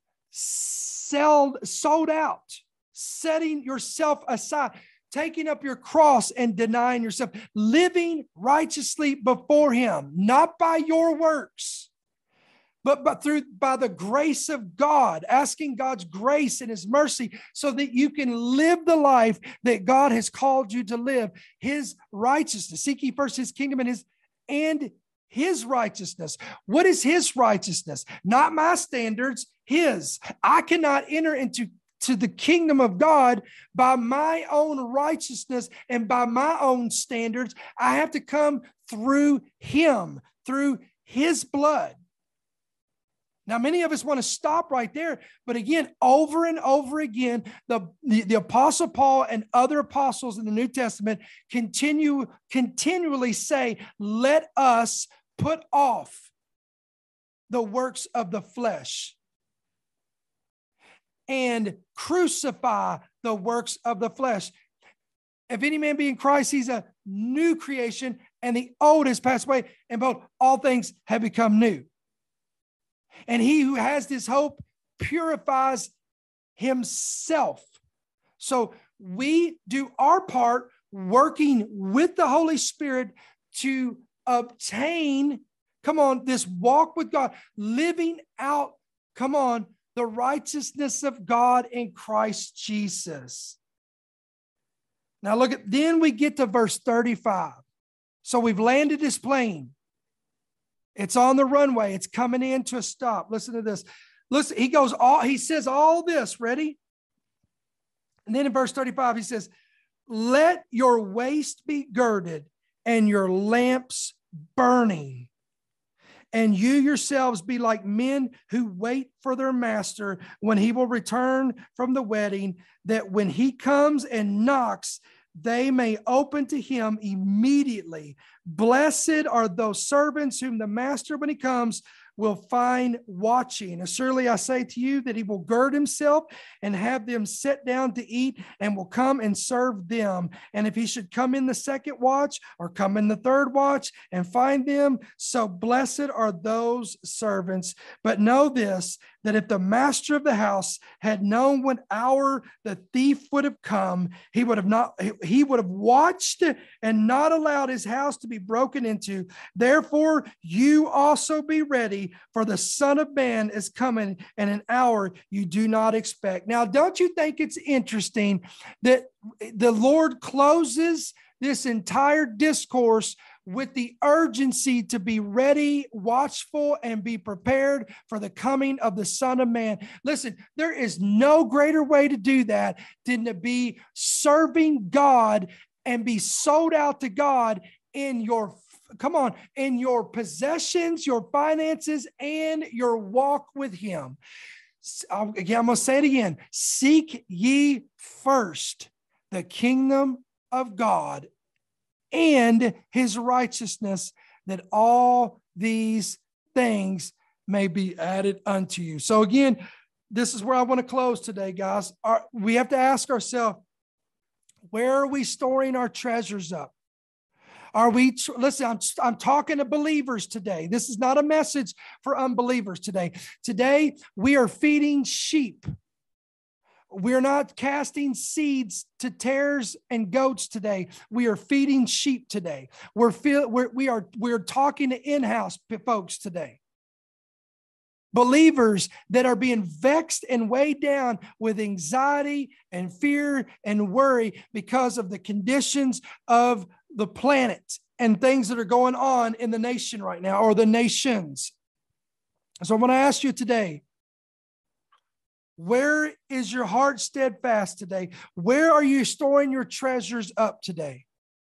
sold out, setting yourself aside, taking up your cross and denying yourself, living righteously before him, not by your works, but by the grace of God, asking God's grace and his mercy so that you can live the life that God has called you to live, his righteousness. Seek ye first his kingdom and his righteousness. What is his righteousness? Not my standards, his. I cannot enter into the kingdom of God by my own righteousness and by my own standards. I have to come through him, through his blood. Now, many of us want to stop right there, but again, over and over again, the Apostle Paul and other apostles in the New Testament continually say, let us put off the works of the flesh and crucify the works of the flesh. If any man be in Christ, he's a new creation, and the old has passed away, and both all things have become new. And he who has this hope purifies himself. So we do our part working with the Holy Spirit to obtain, come on, this walk with God, living out, come on, the righteousness of God in Christ Jesus. Now look at, then we get to verse 35. So we've landed this plane. It's on the runway. It's coming in to a stop. Listen to this. Listen, he says all this, ready? And then in verse 35, he says, let your waist be girded and your lamps burning. And you yourselves be like men who wait for their master when he will return from the wedding, that when he comes and knocks, they may open to him immediately. Blessed are those servants whom the master, when he comes, will find watching. Surely I say to you that he will gird himself and have them sit down to eat, and will come and serve them. And if he should come in the second watch or come in the third watch and find them, so blessed are those servants. But know this, that if the master of the house had known what hour the thief would have come, he would have watched and not allowed his house to be broken into. Therefore, you also be ready, for the Son of Man is coming in an hour you do not expect. Now, don't you think it's interesting that the Lord closes this entire discourse with the urgency to be ready, watchful, and be prepared for the coming of the Son of Man? Listen, there is no greater way to do that than to be serving God and be sold out to God in your possessions, your finances, and your walk with him. Again, I'm going to say it again. Seek ye first the kingdom of God and his righteousness, that all these things may be added unto you. So again, this is where I want to close today, guys. We have to ask ourselves, where are we storing our treasures up? Are we, listen, I'm talking to believers today. This is not a message for unbelievers today. Today, we are feeding sheep. We're not casting seeds to tares and goats today. We are feeding sheep today. We're talking to in-house folks today. Believers that are being vexed and weighed down with anxiety and fear and worry because of the conditions of the planet and things that are going on in the nation right now, or the nations. So I want to ask you today, where is your heart steadfast today? Where are you storing your treasures up today?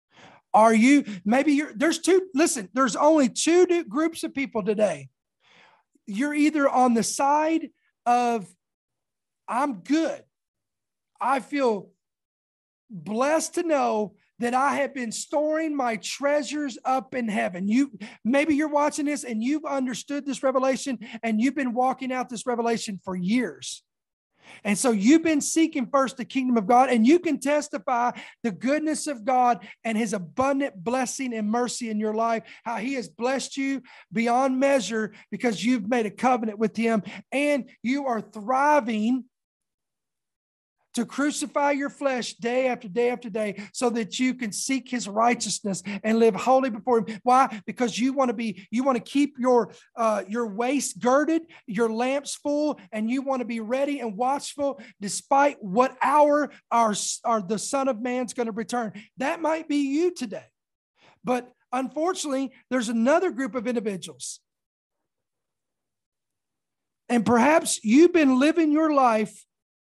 There's only two groups of people today. You're either on the side of, I'm good. I feel blessed to know that I have been storing my treasures up in heaven. Maybe you're watching this and you've understood this revelation and you've been walking out this revelation for years. And so you've been seeking first the kingdom of God, and you can testify the goodness of God and his abundant blessing and mercy in your life, how he has blessed you beyond measure because you've made a covenant with him, and you are thriving to crucify your flesh day after day after day so that you can seek his righteousness and live holy before him. Why? Because you want to keep your waist girded, your lamps full, and you want to be ready and watchful despite what hour the Son of Man's going to return. That might be you today. But unfortunately, there's another group of individuals. And perhaps you've been living your life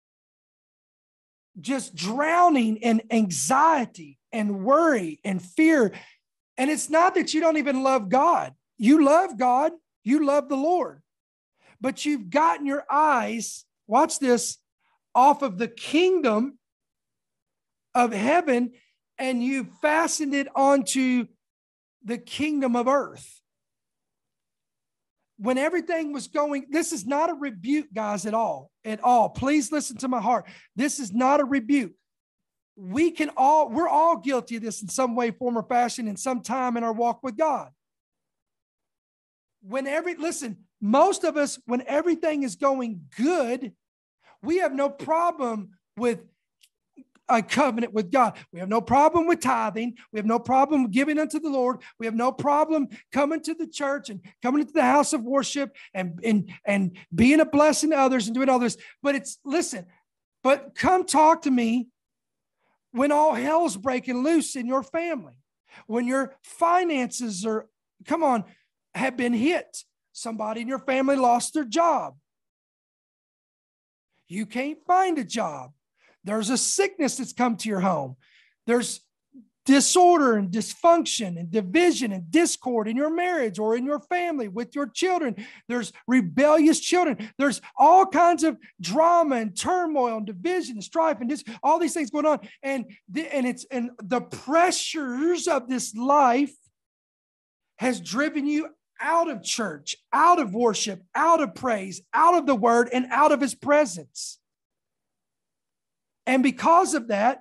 just drowning in anxiety and worry and fear. And it's not that you don't even love God. You love God. You love the Lord. But you've gotten your eyes, watch this, off of the kingdom of heaven, and you've fastened it onto the kingdom of earth. When everything was going, this is not a rebuke, guys, at all. Please listen to my heart. This is not a rebuke. We're all guilty of this in some way, form, or fashion in some time in our walk with God. Most of us, when everything is going good, we have no problem with a covenant with God. We have no problem with tithing. We have no problem giving unto the Lord. We have no problem coming to the church and coming into the house of worship and being a blessing to others and doing all this. But come talk to me when all hell's breaking loose in your family, when your finances have been hit. Somebody in your family lost their job. You can't find a job. There's a sickness that's come to your home. There's disorder and dysfunction and division and discord in your marriage or in your family with your children. There's rebellious children. There's all kinds of drama and turmoil and division and strife and all these things going on. And the pressures of this life has driven you out of church, out of worship, out of praise, out of the word, and out of his presence. And because of that,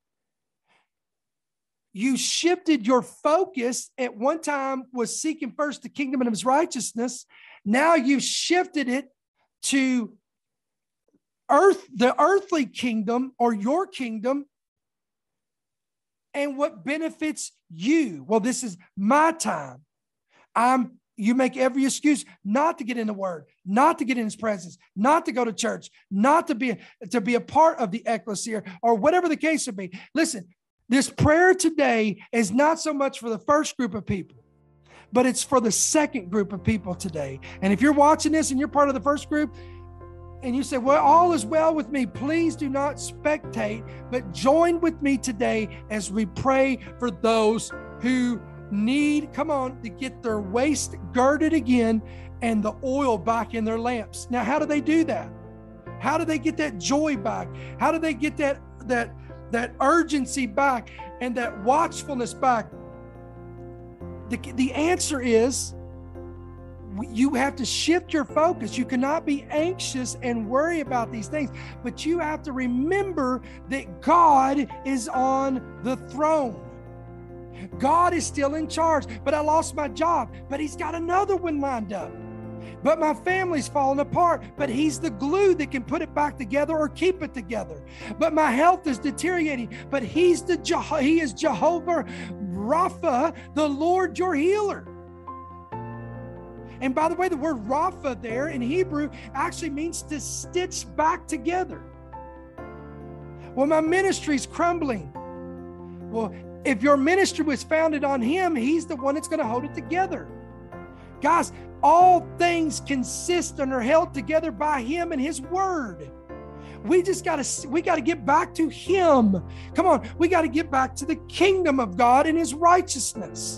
you shifted your focus. At one time was seeking first the kingdom and his righteousness. Now you've shifted it to the earthly kingdom or your kingdom and what benefits you. Well, this is my time. You make every excuse not to get in the word, not to get in his presence, not to go to church, not to be a part of the ecclesia or whatever the case would be. Listen, this prayer today is not so much for the first group of people, but it's for the second group of people today. And if you're watching this and you're part of the first group and you say, well, all is well with me, please do not spectate, but join with me today as we pray for those who need, to get their waist girded again and the oil back in their lamps. Now, how do they do that? How do they get that joy back? How do they get that urgency back and that watchfulness back? The answer is you have to shift your focus. You cannot be anxious and worry about these things, but you have to remember that God is on the throne. God is still in charge, but I lost my job, but he's got another one lined up. But my family's falling apart, but he's the glue that can put it back together or keep it together. But my health is deteriorating, but he is Jehovah Rapha, the Lord your healer. And by the way, the word Rapha there in Hebrew actually means to stitch back together. Well, my ministry's crumbling. Well, if your ministry was founded on him, he's the one that's going to hold it together. Guys, all things consist and are held together by him and his word. We got to get back to him. Come on, we got to get back to the kingdom of God and his righteousness.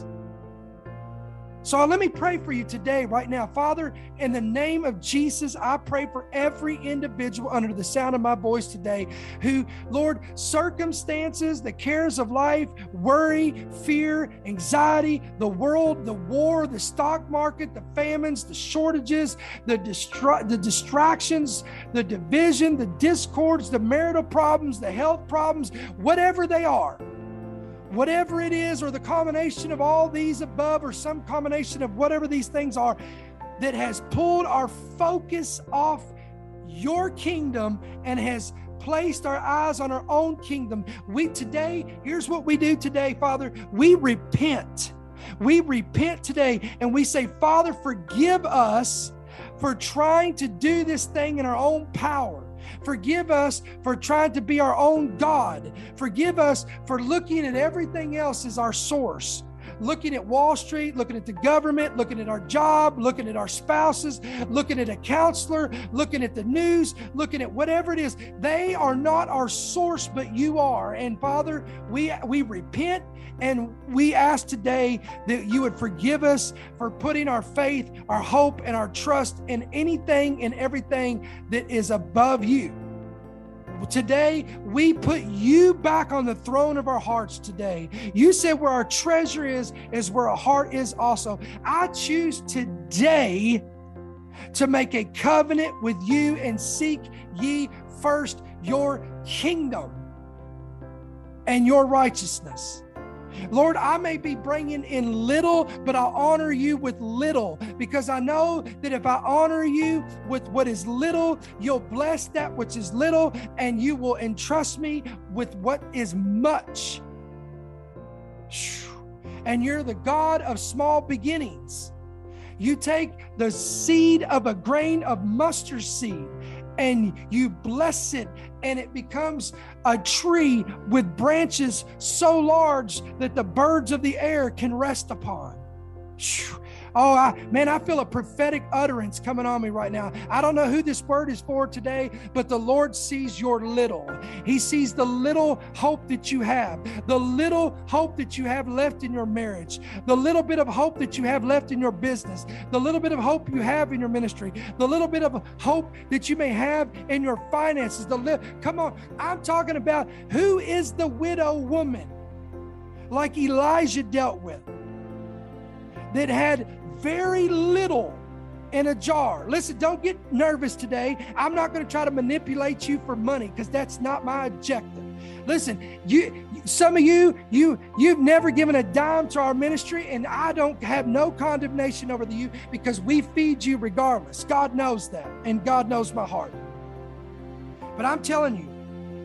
So let me pray for you today, right now. Father, in the name of Jesus, I pray for every individual under the sound of my voice today who, Lord, circumstances, the cares of life, worry, fear, anxiety, the world, the war, the stock market, the famines, the shortages, the distractions, the division, the discords, the marital problems, the health problems, whatever they are. Whatever it is, or the combination of all these above, or some combination of whatever these things are that has pulled our focus off your kingdom and has placed our eyes on our own kingdom. Here's what we do today, Father. We repent. We repent today and we say, Father, forgive us for trying to do this thing in our own power. Forgive us for trying to be our own God. Forgive us for looking at everything else as our source. Looking at Wall Street, looking at the government, looking at our job, looking at our spouses, looking at a counselor, looking at the news, looking at whatever it is. They are not our source, but you are. And Father, we repent and we ask today that you would forgive us for putting our faith, our hope, and our trust in anything and everything that is above you. Today, we put you back on the throne of our hearts today. You said where our treasure is where our heart is also. I choose today to make a covenant with you and seek ye first your kingdom and your righteousness. Lord, I may be bringing in little, but I'll honor you with little, because I know that if I honor you with what is little, you'll bless that which is little, and you will entrust me with what is much. And you're the God of small beginnings. You take the seed of a grain of mustard seed and you bless it, and it becomes a tree with branches so large that the birds of the air can rest upon. Man, I feel a prophetic utterance coming on me right now. I don't know who this word is for today, but the Lord sees your little. He sees the little hope that you have, the little hope that you have left in your marriage, the little bit of hope that you have left in your business, the little bit of hope you have in your ministry, the little bit of hope that you may have in your finances. Come on, I'm talking about who is the widow woman like Elijah dealt with, that had very little in a jar. Listen, don't get nervous today. I'm not going to try to manipulate you for money, because that's not my objective. Listen, some of you've never given a dime to our ministry, and I don't have no condemnation over you, because we feed you regardless. God knows that, and God knows my heart. But I'm telling you,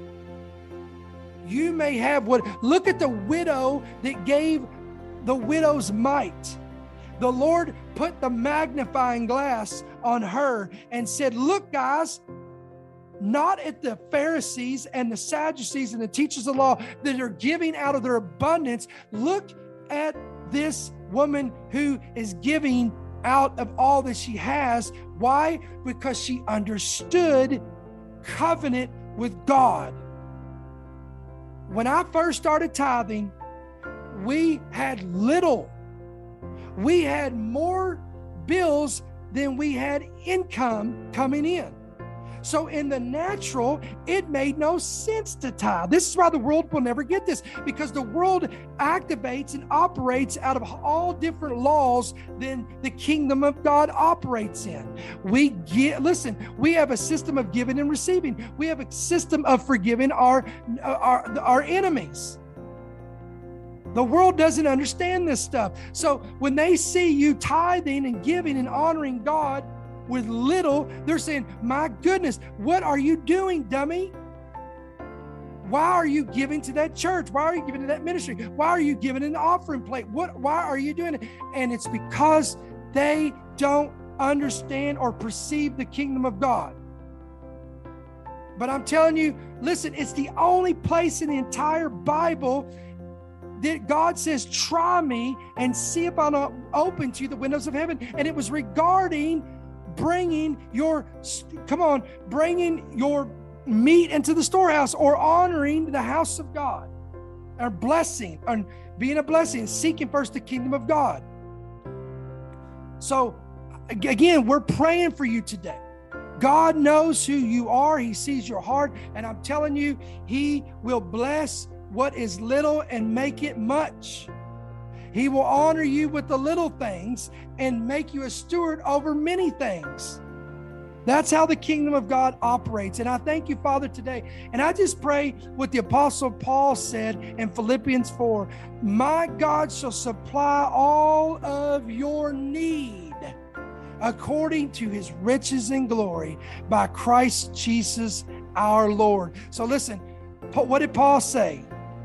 you may have look at the widow that gave the widow's mite. The Lord put the magnifying glass on her and said, look, guys, not at the Pharisees and the Sadducees and the teachers of the law that are giving out of their abundance. Look at this woman who is giving out of all that she has. Why? Because she understood covenant with God. When I first started tithing, we had little. We had more bills than we had income coming in. So in the natural, it made no sense to tithe. This is why the world will never get this, because the world activates and operates out of all different laws than the kingdom of God operates in. We have a system of giving and receiving. We have a system of forgiving our enemies. The world doesn't understand this stuff. So when they see you tithing and giving and honoring God with little, they're saying, my goodness, what are you doing, dummy? Why are you giving to that church? Why are you giving to that ministry? Why are you giving an offering plate? Why are you doing it? And it's because they don't understand or perceive the kingdom of God. But I'm telling you, listen, it's the only place in the entire Bible that God says, try me and see if I'll open to you the windows of heaven. And it was regarding bringing your meat into the storehouse, or honoring the house of God, or blessing, and being a blessing, seeking first the kingdom of God. So again, we're praying for you today. God knows who you are. He sees your heart. And I'm telling you, He will bless what is little and make it much. He will honor you with the little things and make you a steward over many things. That's how the kingdom of God operates. And I thank you, Father, today. And I just pray what the Apostle Paul said in Philippians 4, my God shall supply all of your need according to His riches and glory by Christ Jesus our Lord. So listen, what did Paul say?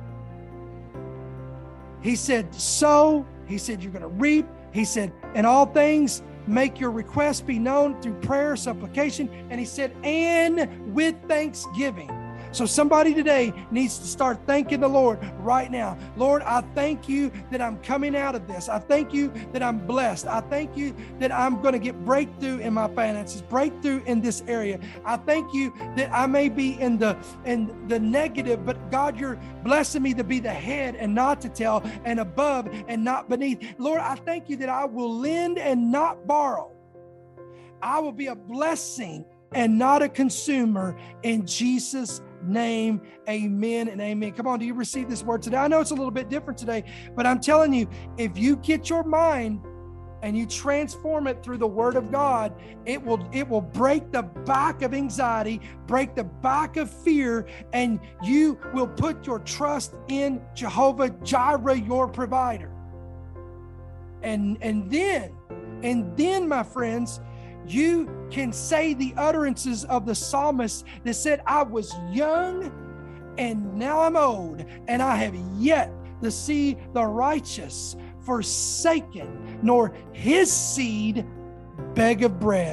He said, sow. He said, you're going to reap. He said, in all things, make your requests be known through prayer, supplication. And he said, and with thanksgiving. So somebody today needs to start thanking the Lord right now. Lord, I thank you that I'm coming out of this. I thank you that I'm blessed. I thank you that I'm going to get breakthrough in my finances, breakthrough in this area. I thank you that I may be in the negative, but God, you're blessing me to be the head and not to tail, and above and not beneath. Lord, I thank you that I will lend and not borrow. I will be a blessing and not a consumer, in Jesus' name, amen and amen. Come on, do you receive this word today? I know it's a little bit different today, but I'm telling you, if you get your mind and you transform it through the word of God, it will break the back of anxiety, break the back of fear, and you will put your trust in Jehovah Jireh, your provider. And then, my friends, you can say the utterances of the psalmist that said, I was young and now I'm old, and I have yet to see the righteous forsaken, nor his seed beg of bread.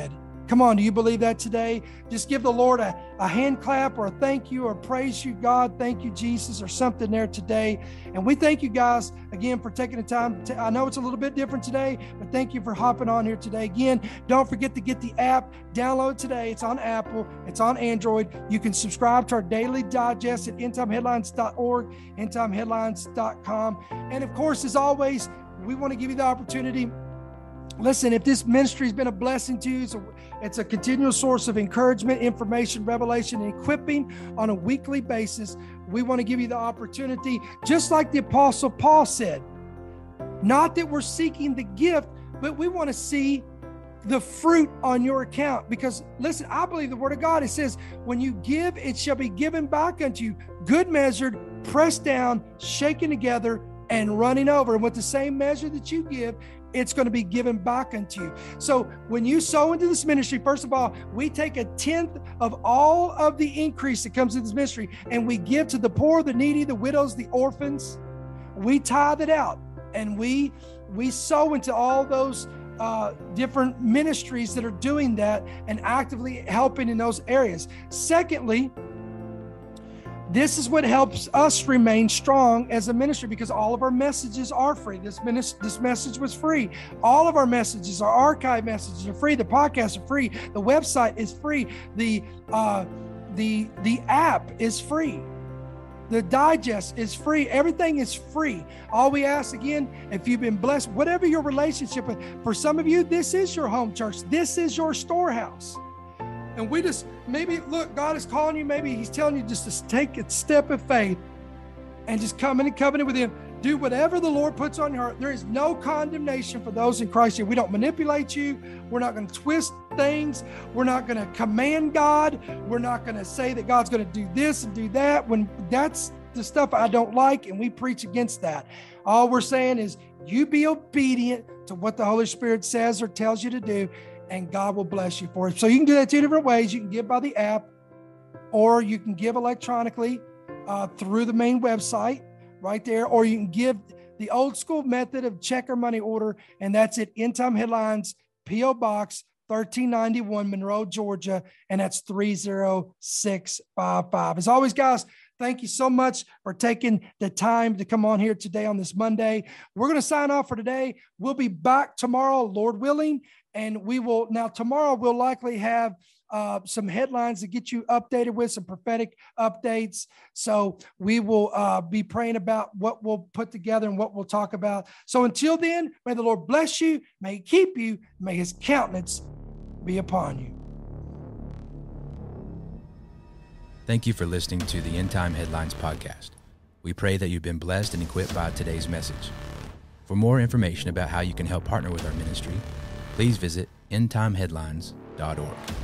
Come on, do you believe that today? Just give the Lord a hand clap or a thank you or praise you, God. Thank you, Jesus, or something there today. And we thank you guys again for taking the time. I know it's a little bit different today, but thank you for hopping on here today. Again, don't forget to get the app. Download it today. It's on Apple. It's on Android. You can subscribe to our daily digest at endtimeheadlines.org, endtimeheadlines.com. And of course, as always, we want to give you the opportunity. Listen, if this ministry has been a blessing to you, it's a continual source of encouragement, information, revelation, and equipping on a weekly basis. We want to give you the opportunity, just like the Apostle Paul said, not that we're seeking the gift, but we want to see the fruit on your account. Because listen, I believe the word of God, it says, when you give, it shall be given back unto you, good measured, pressed down, shaken together, and running over. And with the same measure that you give, it's going to be given back unto you. So when you sow into this ministry, first of all, we take 1/10 of all of the increase that comes in this ministry, and we give to the poor, the needy, the widows, the orphans. We tithe it out, and we sow into all those different ministries that are doing that and actively helping in those areas. Secondly, this is what helps us remain strong as a ministry, because all of our messages are free. This message was free. All of our messages, our archive messages are free. The podcasts are free. The website is free. The app is free. The digest is free. Everything is free. All we ask, again, if you've been blessed, whatever your relationship with, for some of you, this is your home church. This is your storehouse. And we just, maybe, look, God is calling you. Maybe he's telling you just to take a step of faith and just come in and covenant with him. Do whatever the Lord puts on your heart. There is no condemnation for those in Christ. We don't manipulate you. We're not going to twist things. We're not going to command God. We're not going to say that God's going to do this and do that, when that's the stuff I don't like, and we preach against that. All we're saying is you be obedient to what the Holy Spirit says or tells you to do, and God will bless you for it. So you can do that 2 different ways. You can give by the app, or you can give electronically through the main website right there, or you can give the old school method of check or money order, and that's at End Time Headlines, P.O. Box 1391, Monroe, Georgia, and that's 30655. As always, guys, thank you so much for taking the time to come on here today on this Monday. We're going to sign off for today. We'll be back tomorrow, Lord willing. And tomorrow we'll likely have some headlines to get you updated with, some prophetic updates. So we will be praying about what we'll put together and what we'll talk about. So until then, may the Lord bless you, may he keep you, may his countenance be upon you. Thank you for listening to the End Time Headlines podcast. We pray that you've been blessed and equipped by today's message. For more information about how you can help partner with our ministry, please visit endtimeheadlines.org.